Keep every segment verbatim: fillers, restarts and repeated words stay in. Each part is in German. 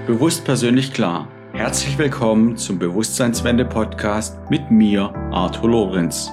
Bewusst persönlich klar. Herzlich willkommen zum Bewusstseinswende-Podcast mit mir, Arthur Lorenz.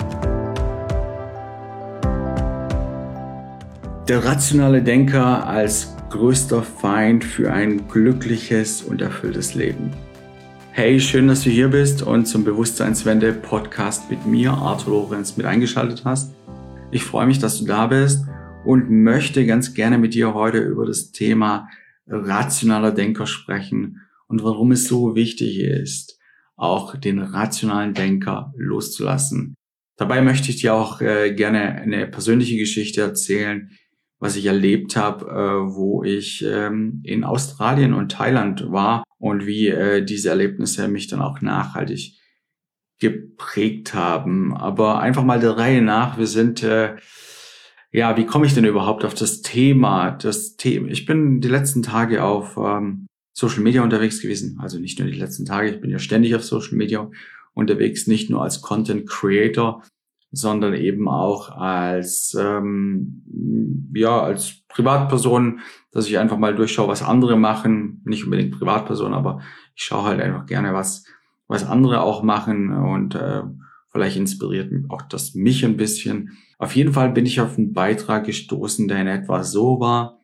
Der rationale Denker als größter Feind für ein glückliches und erfülltes Leben. Hey, schön, dass du hier bist und zum Bewusstseinswende-Podcast mit mir, Arthur Lorenz, mit eingeschaltet hast. Ich freue mich, dass du da bist und möchte ganz gerne mit dir heute über das Thema rationaler Denker sprechen und warum es so wichtig ist, auch den rationalen Denker loszulassen. Dabei möchte ich dir auch äh, gerne eine persönliche Geschichte erzählen, was ich erlebt habe, äh, wo ich ähm, in Australien und Thailand war und wie äh, diese Erlebnisse mich dann auch nachhaltig geprägt haben. Aber einfach mal der Reihe nach, wir sind... Äh, Ja, wie komme ich denn überhaupt auf das Thema? Das Thema. Ich bin die letzten Tage auf ähm, Social Media unterwegs gewesen. Also nicht nur die letzten Tage, ich bin ja ständig auf Social Media unterwegs, nicht nur als Content Creator, sondern eben auch als ähm, ja als Privatperson, dass ich einfach mal durchschaue, was andere machen. Nicht unbedingt Privatperson, aber ich schaue halt einfach gerne, was was andere auch machen und äh, vielleicht inspiriert auch das mich ein bisschen. Auf jeden Fall bin ich auf einen Beitrag gestoßen, der in etwa so war: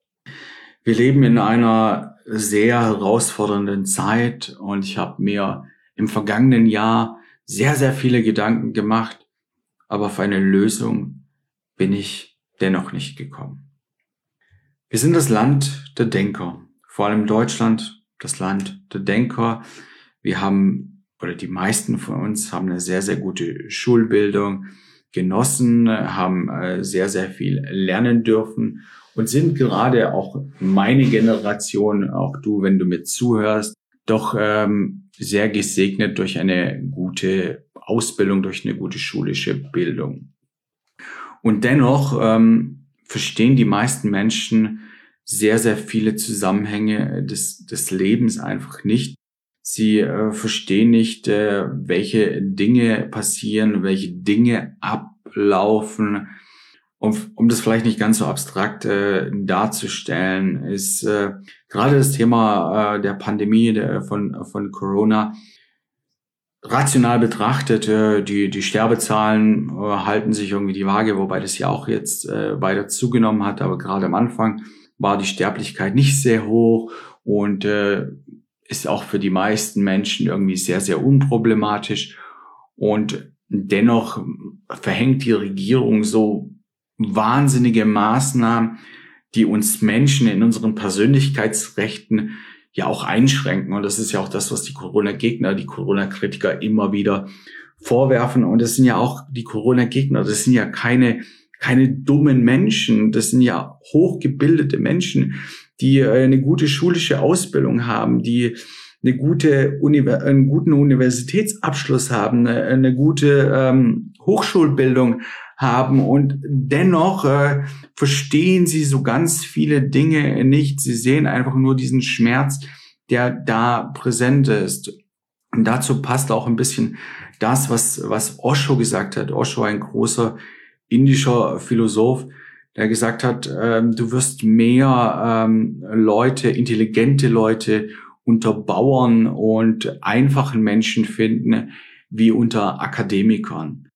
Wir leben in einer sehr herausfordernden Zeit und ich habe mir im vergangenen Jahr sehr, sehr viele Gedanken gemacht, aber auf eine Lösung bin ich dennoch nicht gekommen. Wir sind das Land der Denker, vor allem Deutschland, das Land der Denker. Wir haben, oder die meisten von uns haben eine sehr, sehr gute Schulbildung genossen, haben sehr, sehr viel lernen dürfen und sind gerade auch meine Generation, auch du, wenn du mir zuhörst, doch ähm, sehr gesegnet durch eine gute Ausbildung, durch eine gute schulische Bildung. Und dennoch ähm, verstehen die meisten Menschen sehr, sehr viele Zusammenhänge des, des Lebens einfach nicht. Sie äh, verstehen nicht, äh, welche Dinge passieren, welche Dinge ablaufen. Um, um das vielleicht nicht ganz so abstrakt äh, darzustellen, ist äh, gerade das Thema äh, der Pandemie der, von, von Corona rational betrachtet. Äh, die, die Sterbezahlen äh, halten sich irgendwie die Waage, wobei das ja auch jetzt äh, weiter zugenommen hat. Aber gerade am Anfang war die Sterblichkeit nicht sehr hoch und äh, ist auch für die meisten Menschen irgendwie sehr, sehr unproblematisch. Und dennoch verhängt die Regierung so wahnsinnige Maßnahmen, die uns Menschen in unseren Persönlichkeitsrechten ja auch einschränken. Und das ist ja auch das, was die Corona-Gegner, die Corona-Kritiker immer wieder vorwerfen. Und das sind ja auch die Corona-Gegner, das sind ja keine, keine dummen Menschen, das sind ja hochgebildete Menschen, die eine gute schulische Ausbildung haben, die eine gute Univers- einen guten Universitätsabschluss haben, eine, eine gute ähm, Hochschulbildung haben und dennoch äh, verstehen sie so ganz viele Dinge nicht. Sie sehen einfach nur diesen Schmerz, der da präsent ist. Und dazu passt auch ein bisschen das, was was Osho gesagt hat. Osho, ein großer indischer Philosoph, der gesagt hat, ähm, du wirst mehr ähm, Leute, intelligente Leute unter Bauern und einfachen Menschen finden, wie unter Akademikern.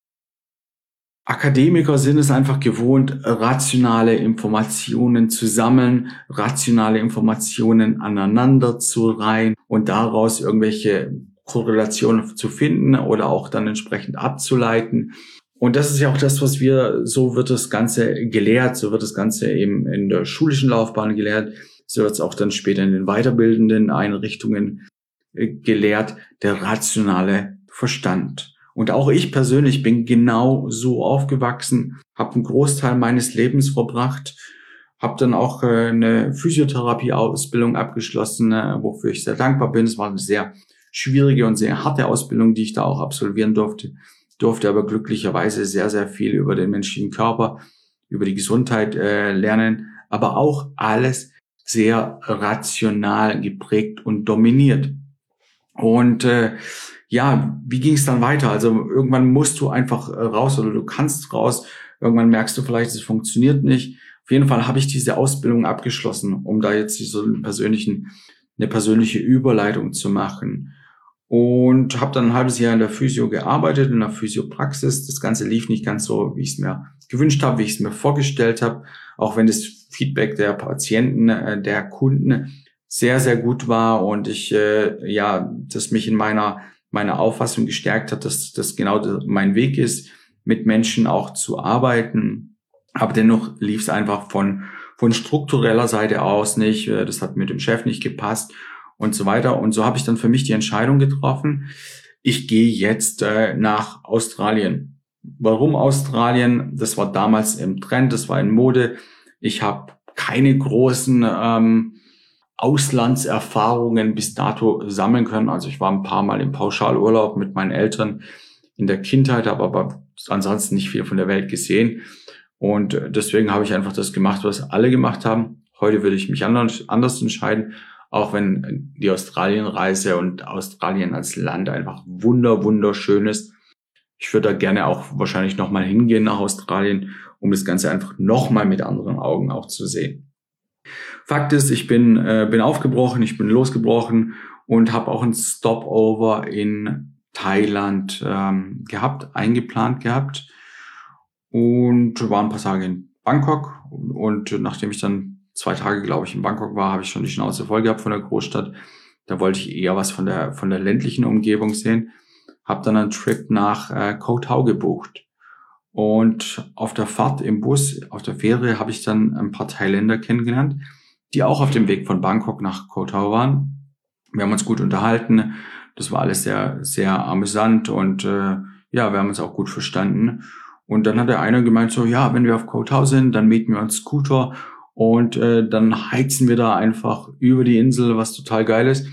Akademiker sind es einfach gewohnt, rationale Informationen zu sammeln, rationale Informationen aneinander zu reihen und daraus irgendwelche Korrelationen zu finden oder auch dann entsprechend abzuleiten. Und das ist ja auch das, was wir, so wird das Ganze gelehrt, so wird das Ganze eben in der schulischen Laufbahn gelehrt, so wird es auch dann später in den weiterbildenden Einrichtungen gelehrt, der rationale Verstand. Und auch ich persönlich bin genau so aufgewachsen, habe einen Großteil meines Lebens verbracht, habe dann auch eine Physiotherapie-Ausbildung abgeschlossen, wofür ich sehr dankbar bin. Es war eine sehr schwierige und sehr harte Ausbildung, die ich da auch absolvieren durfte. durfte aber glücklicherweise sehr, sehr viel über den menschlichen Körper, über die Gesundheit äh, lernen, aber auch alles sehr rational geprägt und dominiert. Und äh, ja, wie ging es dann weiter? Also irgendwann musst du einfach raus oder du kannst raus. Irgendwann merkst du vielleicht, es funktioniert nicht. Auf jeden Fall habe ich diese Ausbildung abgeschlossen, um da jetzt so einen persönlichen, eine persönliche Überleitung zu machen. Und habe dann ein halbes Jahr in der Physio gearbeitet, in der Physiopraxis. Das Ganze lief nicht ganz so, wie ich es mir gewünscht habe, wie ich es mir vorgestellt habe. Auch wenn das Feedback der Patienten, der Kunden sehr, sehr gut war und ich, äh, ja, das mich in meiner, meiner Auffassung gestärkt hat, dass das genau mein Weg ist, mit Menschen auch zu arbeiten. Aber dennoch lief es einfach von, von struktureller Seite aus nicht. Das hat mit dem Chef nicht gepasst und so weiter. Und so habe ich dann für mich die Entscheidung getroffen, ich gehe jetzt äh, nach Australien. Warum Australien? Das war damals im Trend, das war in Mode. Ich habe keine großen ähm, Auslandserfahrungen bis dato sammeln können. Also ich war ein paar Mal im Pauschalurlaub mit meinen Eltern in der Kindheit, habe aber ansonsten nicht viel von der Welt gesehen. Und deswegen habe ich einfach das gemacht, was alle gemacht haben. Heute würde ich mich anders, anders entscheiden, auch wenn die Australienreise und Australien als Land einfach wunder, wunderschön ist. Ich würde da gerne auch wahrscheinlich nochmal hingehen nach Australien, um das Ganze einfach nochmal mit anderen Augen auch zu sehen. Fakt ist, ich bin, äh, bin aufgebrochen, ich bin losgebrochen und habe auch ein Stopover in Thailand ähm, gehabt, eingeplant gehabt und war ein paar Tage in Bangkok. Und, und nachdem ich dann zwei Tage, glaube ich, in Bangkok war, habe ich schon die Schnauze voll gehabt von der Großstadt. Da wollte ich eher was von der von der ländlichen Umgebung sehen. Habe dann einen Trip nach äh, Koh Tao gebucht. Und auf der Fahrt im Bus, auf der Fähre, habe ich dann ein paar Thailänder kennengelernt, die auch auf dem Weg von Bangkok nach Koh Tao waren. Wir haben uns gut unterhalten. Das war alles sehr, sehr amüsant und äh, ja, wir haben uns auch gut verstanden. Und dann hat der eine gemeint so, ja, wenn wir auf Koh Tao sind, dann mieten wir uns Scooter und äh, dann heizen wir da einfach über die Insel, was total geil ist.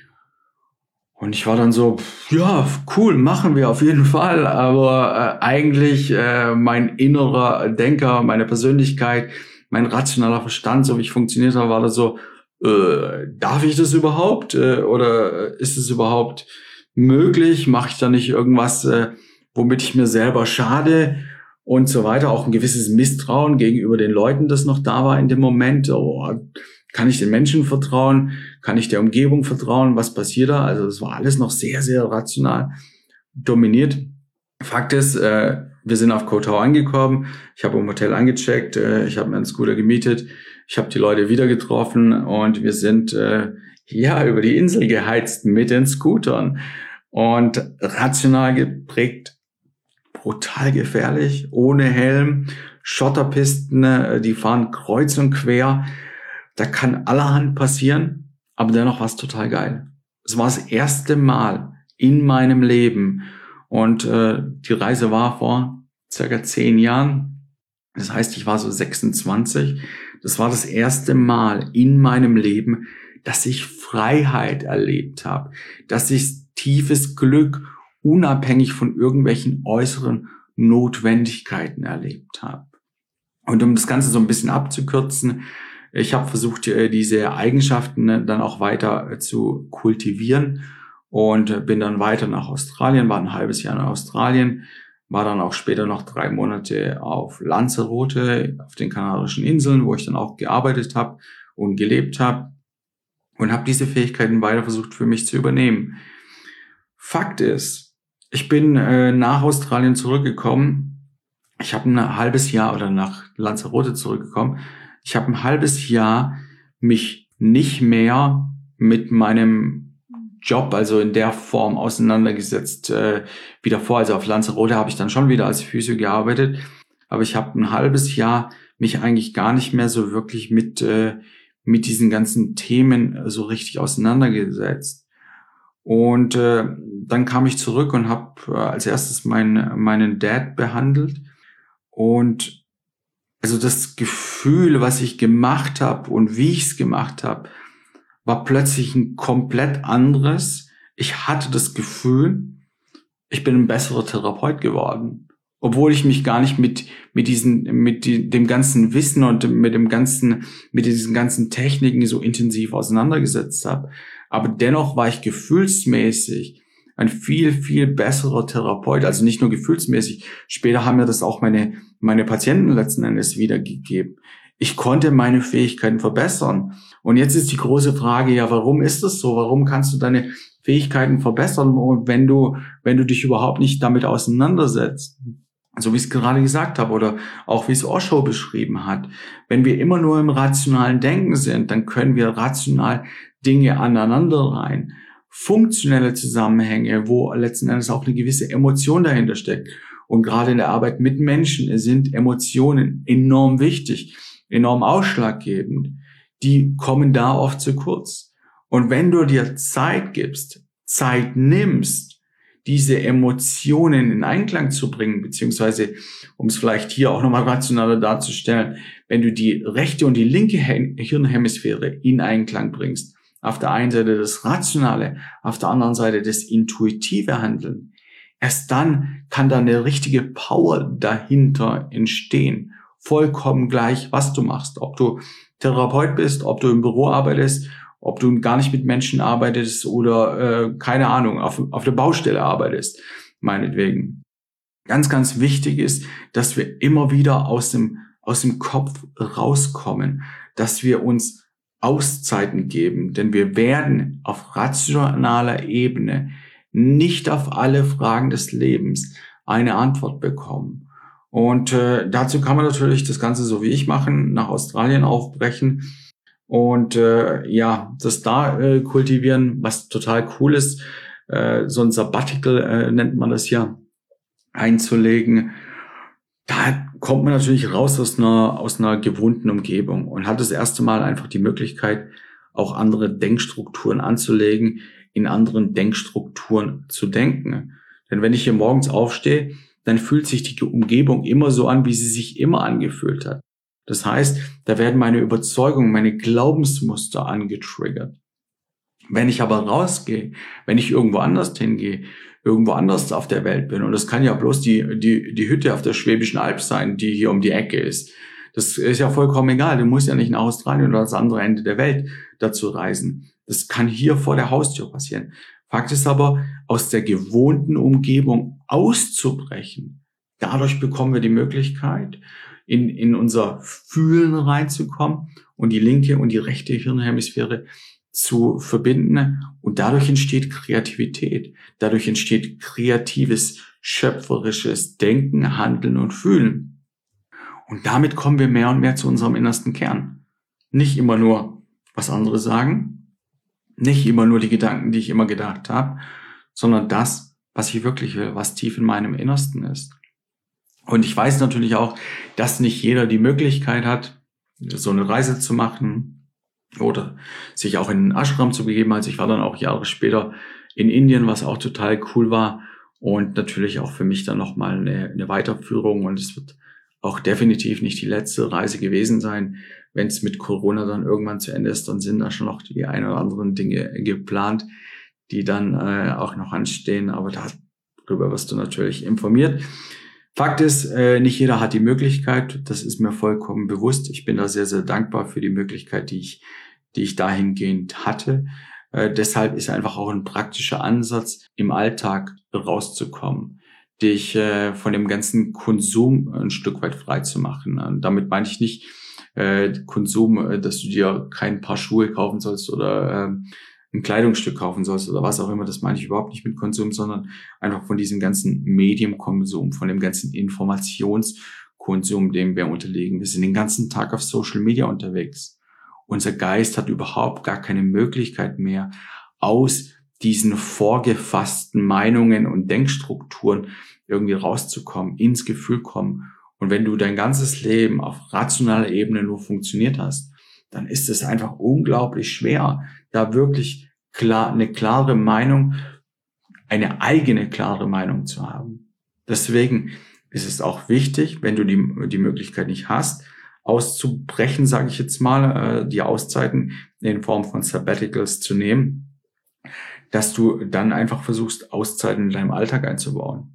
Und ich war dann so, ja, cool, machen wir auf jeden Fall. Aber äh, eigentlich äh, mein innerer Denker, meine Persönlichkeit, mein rationaler Verstand, so wie ich funktioniert habe, war da so, äh, darf ich das überhaupt? Äh, oder ist es überhaupt möglich? Mache ich da nicht irgendwas, äh, womit ich mir selber schade? Und so weiter. Auch ein gewisses Misstrauen gegenüber den Leuten, das noch da war in dem Moment. Oh, kann ich den Menschen vertrauen? Kann ich der Umgebung vertrauen? Was passiert da? Also das war alles noch sehr, sehr rational dominiert. Fakt ist, äh, wir sind auf Koh Tao angekommen. Ich habe im Hotel eingecheckt. Äh, ich habe mir einen Scooter gemietet. Ich habe die Leute wieder getroffen und wir sind äh, ja über die Insel geheizt mit den Scootern. Und rational geprägt, brutal gefährlich, ohne Helm, Schotterpisten, die fahren kreuz und quer. Da kann allerhand passieren, aber dennoch war es total geil. Es war das erste Mal in meinem Leben und äh, die Reise war vor circa zehn Jahren. Das heißt, ich war so sechsundzwanzig. Das war das erste Mal in meinem Leben, dass ich Freiheit erlebt habe, dass ich tiefes Glück unabhängig von irgendwelchen äußeren Notwendigkeiten erlebt habe. Und um das Ganze so ein bisschen abzukürzen, ich habe versucht, diese Eigenschaften dann auch weiter zu kultivieren und bin dann weiter nach Australien, war ein halbes Jahr in Australien, war dann auch später noch drei Monate auf Lanzarote, auf den Kanarischen Inseln, wo ich dann auch gearbeitet habe und gelebt habe und habe diese Fähigkeiten weiter versucht für mich zu übernehmen. Fakt ist, ich bin äh, nach Australien zurückgekommen. Ich habe ein halbes Jahr oder nach Lanzarote zurückgekommen. Ich habe ein halbes Jahr mich nicht mehr mit meinem Job, also in der Form auseinandergesetzt äh, wie davor. Also auf Lanzarote habe ich dann schon wieder als Physio gearbeitet, aber ich habe ein halbes Jahr mich eigentlich gar nicht mehr so wirklich mit äh, mit diesen ganzen Themen so richtig auseinandergesetzt. Und äh, dann kam ich zurück und habe äh, als erstes meinen meinen Dad behandelt. Und also das Gefühl, was ich gemacht habe und wie ich es gemacht habe, war plötzlich ein komplett anderes. Ich hatte das Gefühl, ich bin ein besserer Therapeut geworden, obwohl ich mich gar nicht mit mit diesen mit die, dem ganzen Wissen und mit dem ganzen mit diesen ganzen Techniken so intensiv auseinandergesetzt habe. Aber dennoch war ich gefühlsmäßig ein viel, viel besserer Therapeut. Also nicht nur gefühlsmäßig. Später haben mir das auch meine, meine Patienten letzten Endes wiedergegeben. Ich konnte meine Fähigkeiten verbessern. Und jetzt ist die große Frage, ja, warum ist das so? Warum kannst du deine Fähigkeiten verbessern, wenn du, wenn du dich überhaupt nicht damit auseinandersetzt? So wie ich es gerade gesagt habe oder auch wie es Osho beschrieben hat. Wenn wir immer nur im rationalen Denken sind, dann können wir rational Dinge aneinanderreihen. Funktionelle Zusammenhänge, wo letzten Endes auch eine gewisse Emotion dahinter steckt. Und gerade in der Arbeit mit Menschen sind Emotionen enorm wichtig, enorm ausschlaggebend. Die kommen da oft zu kurz. Und wenn du dir Zeit gibst, Zeit nimmst, diese Emotionen in Einklang zu bringen, beziehungsweise, um es vielleicht hier auch nochmal rationaler darzustellen, wenn du die rechte und die linke Hirnhemisphäre in Einklang bringst, auf der einen Seite das Rationale, auf der anderen Seite das intuitive Handeln, erst dann kann da eine richtige Power dahinter entstehen. Vollkommen gleich, was du machst. Ob du Therapeut bist, ob du im Büro arbeitest, ob du gar nicht mit Menschen arbeitest oder, äh, keine Ahnung, auf, auf der Baustelle arbeitest, meinetwegen. Ganz, ganz wichtig ist, dass wir immer wieder aus dem, aus dem Kopf rauskommen, dass wir uns Auszeiten geben, denn wir werden auf rationaler Ebene nicht auf alle Fragen des Lebens eine Antwort bekommen. Und äh, dazu kann man natürlich das Ganze so wie ich machen, nach Australien aufbrechen und äh, ja, das da äh, kultivieren, was total cool ist, äh, so ein Sabbatical äh, nennt man das ja, einzulegen. Da kommt man natürlich raus aus einer aus einer gewohnten Umgebung und hat das erste Mal einfach die Möglichkeit, auch andere Denkstrukturen anzulegen, in anderen Denkstrukturen zu denken. Denn wenn ich hier morgens aufstehe, dann fühlt sich die Umgebung immer so an, wie sie sich immer angefühlt hat. Das heißt, da werden meine Überzeugungen, meine Glaubensmuster angetriggert. Wenn ich aber rausgehe, wenn ich irgendwo anders hingehe, irgendwo anders auf der Welt bin, und das kann ja bloß die, die, die Hütte auf der Schwäbischen Alb sein, die hier um die Ecke ist. Das ist ja vollkommen egal. Du musst ja nicht nach Australien oder das andere Ende der Welt dazu reisen. Das kann hier vor der Haustür passieren. Fakt ist aber, aus der gewohnten Umgebung auszubrechen. Dadurch bekommen wir die Möglichkeit, in, in unser Fühlen reinzukommen und die linke und die rechte Hirnhemisphäre zu verbinden. Und dadurch entsteht Kreativität. Dadurch entsteht kreatives, schöpferisches Denken, Handeln und Fühlen. Und damit kommen wir mehr und mehr zu unserem innersten Kern. Nicht immer nur, was andere sagen, nicht immer nur die Gedanken, die ich immer gedacht habe, sondern das, was ich wirklich will, was tief in meinem Innersten ist. Und ich weiß natürlich auch, dass nicht jeder die Möglichkeit hat, so eine Reise zu machen oder sich auch in einen Ashram zu begeben. Also ich war dann auch Jahre später in Indien, was auch total cool war und natürlich auch für mich dann nochmal eine, eine Weiterführung. Und es wird auch definitiv nicht die letzte Reise gewesen sein. Wenn es mit Corona dann irgendwann zu Ende ist, dann sind da schon noch die ein oder anderen Dinge geplant, die dann äh, auch noch anstehen. Aber darüber wirst du natürlich informiert. Fakt ist, äh, nicht jeder hat die Möglichkeit. Das ist mir vollkommen bewusst. Ich bin da sehr, sehr dankbar für die Möglichkeit, die ich, die ich dahingehend hatte. Äh, deshalb ist einfach auch ein praktischer Ansatz, im Alltag rauszukommen, dich äh, von dem ganzen Konsum ein Stück weit frei zu machen. Und damit meine ich nicht äh, Konsum, äh, dass du dir kein Paar Schuhe kaufen sollst oder äh, ein Kleidungsstück kaufen sollst oder was auch immer. Das meine ich überhaupt nicht mit Konsum, sondern einfach von diesem ganzen Medienkonsum, von dem ganzen Informationskonsum, dem wir unterliegen. Wir sind den ganzen Tag auf Social Media unterwegs. Unser Geist hat überhaupt gar keine Möglichkeit mehr, aus diesen vorgefassten Meinungen und Denkstrukturen irgendwie rauszukommen, ins Gefühl kommen. Und wenn du dein ganzes Leben auf rationaler Ebene nur funktioniert hast, dann ist es einfach unglaublich schwer, da wirklich klar, eine klare Meinung, eine eigene klare Meinung zu haben. Deswegen ist es auch wichtig, wenn du die, die Möglichkeit nicht hast, auszubrechen, sage ich jetzt mal, die Auszeiten in Form von Sabbaticals zu nehmen, dass du dann einfach versuchst, Auszeiten in deinem Alltag einzubauen.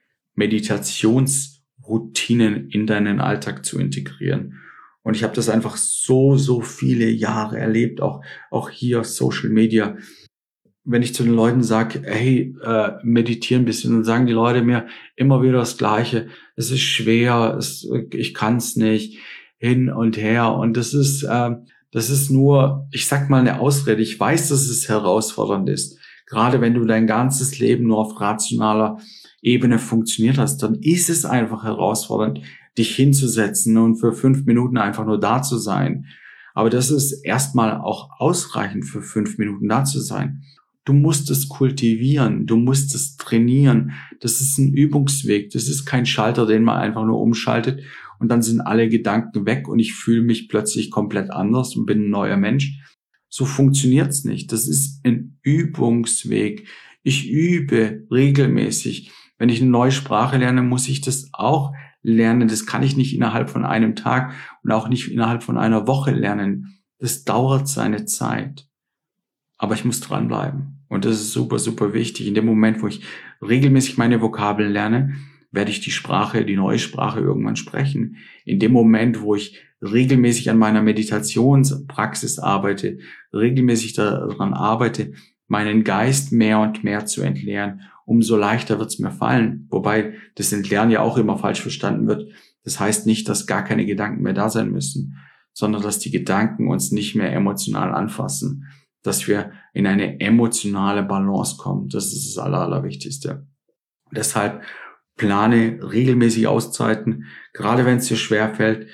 Meditationsroutinen in deinen Alltag zu integrieren. Und ich habe das einfach so, so viele Jahre erlebt, auch auch hier auf Social Media. Wenn ich zu den Leuten sage, hey, äh, meditieren ein bisschen, dann sagen die Leute mir immer wieder das Gleiche. Es ist schwer, es, ich kann es nicht. hin und her. Und das ist, äh, das ist nur, ich sag mal, eine Ausrede. Ich weiß, dass es herausfordernd ist. Gerade wenn du dein ganzes Leben nur auf rationaler Ebene funktioniert hast, dann ist es einfach herausfordernd, dich hinzusetzen und für fünf Minuten einfach nur da zu sein. Aber das ist erstmal auch ausreichend, für fünf Minuten da zu sein. Du musst es kultivieren, du musst es trainieren. Das ist ein Übungsweg, das ist kein Schalter, den man einfach nur umschaltet und dann sind alle Gedanken weg und ich fühle mich plötzlich komplett anders und bin ein neuer Mensch. So funktioniert's nicht. Das ist ein Übungsweg. Ich übe regelmäßig. Wenn ich eine neue Sprache lerne, muss ich das auch lernen. Das kann ich nicht innerhalb von einem Tag und auch nicht innerhalb von einer Woche lernen. Das dauert seine Zeit. Aber ich muss dranbleiben. Und das ist super, super wichtig. In dem Moment, wo ich regelmäßig meine Vokabeln lerne, werde ich die Sprache, die neue Sprache irgendwann sprechen. In dem Moment, wo ich regelmäßig an meiner Meditationspraxis arbeite, regelmäßig daran arbeite, meinen Geist mehr und mehr zu entleeren, umso leichter wird es mir fallen. Wobei das Entleeren ja auch immer falsch verstanden wird. Das heißt nicht, dass gar keine Gedanken mehr da sein müssen, sondern dass die Gedanken uns nicht mehr emotional anfassen, dass wir in eine emotionale Balance kommen. Das ist das Aller, Allerwichtigste. Deshalb plane regelmäßig Auszeiten. Gerade wenn es dir schwerfällt,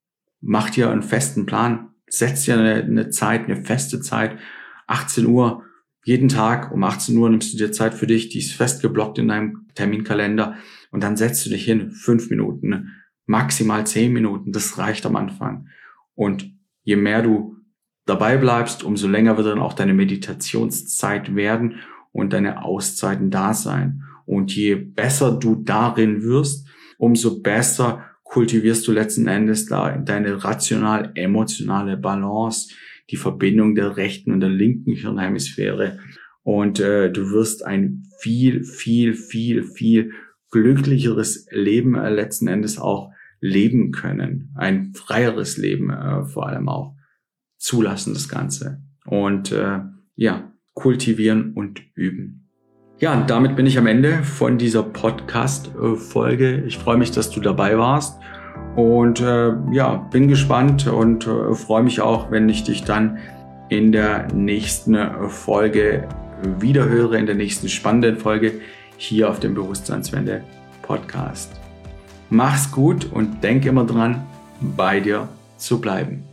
mach dir einen festen Plan. Setz dir eine, eine Zeit, eine feste Zeit. achtzehn Uhr, jeden Tag um achtzehn Uhr nimmst du dir Zeit für dich. Die ist festgeblockt in deinem Terminkalender. Und dann setzt du dich hin. Fünf Minuten, maximal zehn Minuten. Das reicht am Anfang. Und je mehr du dabei bleibst, umso länger wird dann auch deine Meditationszeit werden und deine Auszeiten da sein. Und je besser du darin wirst, umso besser kultivierst du letzten Endes da deine rational-emotionale Balance, die Verbindung der rechten und der linken Hirnhemisphäre. Und äh, du wirst ein viel, viel, viel, viel glücklicheres Leben äh, letzten Endes auch leben können. Ein freieres Leben äh, vor allem auch. Zulassen das Ganze. Und äh, ja, kultivieren und üben. Ja, und damit bin ich am Ende von dieser Podcast-Folge. Ich freue mich, dass du dabei warst und äh, ja, bin gespannt und äh, freue mich auch, wenn ich dich dann in der nächsten Folge wiederhöre, in der nächsten spannenden Folge hier auf dem Bewusstseinswende-Podcast. Mach's gut und denk immer dran, bei dir zu bleiben.